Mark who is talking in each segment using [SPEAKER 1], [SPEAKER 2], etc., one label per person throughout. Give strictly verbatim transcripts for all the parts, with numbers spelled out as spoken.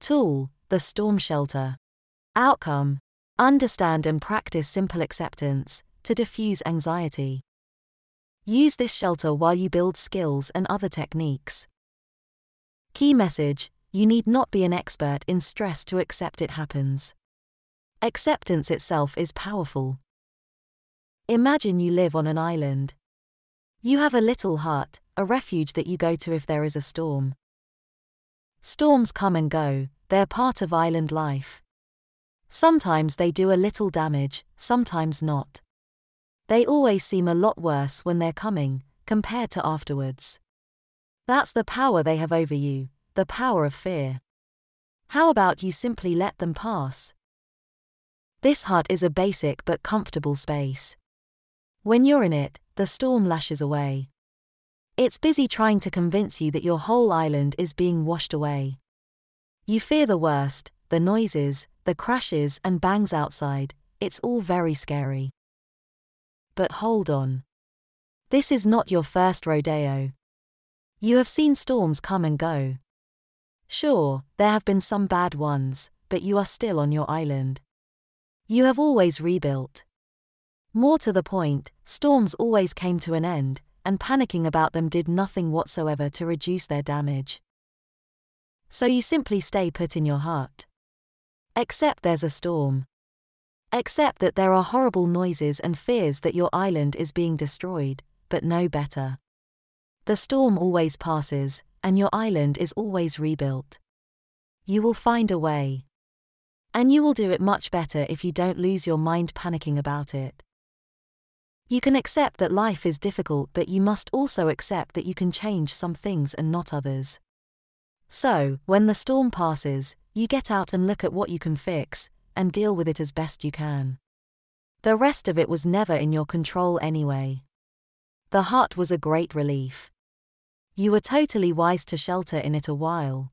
[SPEAKER 1] Tool: the storm shelter. Outcome: understand and practice simple acceptance to diffuse anxiety. Use this shelter while you build skills and other techniques. Key message: you need not be an expert in stress to accept it happens. Acceptance itself is powerful. Imagine you live on an island. You have a little hut, a refuge that you go to if there is a storm. Storms come and go, they're part of island life. Sometimes they do a little damage, sometimes not. They always seem a lot worse when they're coming, compared to afterwards. That's the power they have over you, the power of fear. How about you simply let them pass? This hut is a basic but comfortable space. When you're in it, the storm lashes away. It's busy trying to convince you that your whole island is being washed away. You fear the worst, the noises, the crashes and bangs outside, it's all very scary. But hold on. This is not your first rodeo. You have seen storms come and go. Sure, there have been some bad ones, but you are still on your island. You have always rebuilt. More to the point, storms always came to an end, and panicking about them did nothing whatsoever to reduce their damage. So you simply stay put in your hut. Accept there's a storm. Accept that there are horrible noises and fears that your island is being destroyed, but know better. The storm always passes, and your island is always rebuilt. You will find a way. And you will do it much better if you don't lose your mind panicking about it. You can accept that life is difficult, but you must also accept that you can change some things and not others. So, when the storm passes, you get out and look at what you can fix, and deal with it as best you can. The rest of it was never in your control anyway. The hut was a great relief. You were totally wise to shelter in it a while.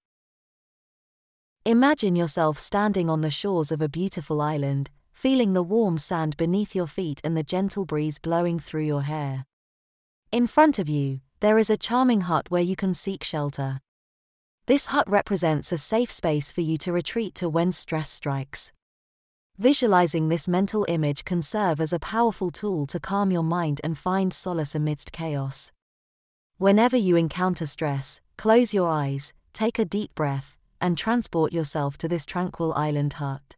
[SPEAKER 1] Imagine yourself standing on the shores of a beautiful island, feeling the warm sand beneath your feet and the gentle breeze blowing through your hair. In front of you, there is a charming hut where you can seek shelter. This hut represents a safe space for you to retreat to when stress strikes. Visualizing this mental image can serve as a powerful tool to calm your mind and find solace amidst chaos. Whenever you encounter stress, close your eyes, take a deep breath, and transport yourself to this tranquil island hut.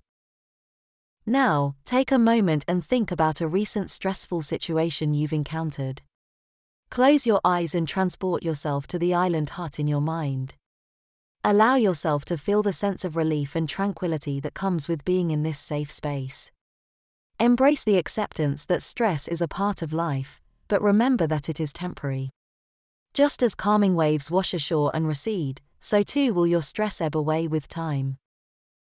[SPEAKER 1] Now, take a moment and think about a recent stressful situation you've encountered. Close your eyes and transport yourself to the island hut in your mind. Allow yourself to feel the sense of relief and tranquility that comes with being in this safe space. Embrace the acceptance that stress is a part of life, but remember that it is temporary. Just as calming waves wash ashore and recede, so too will your stress ebb away with time.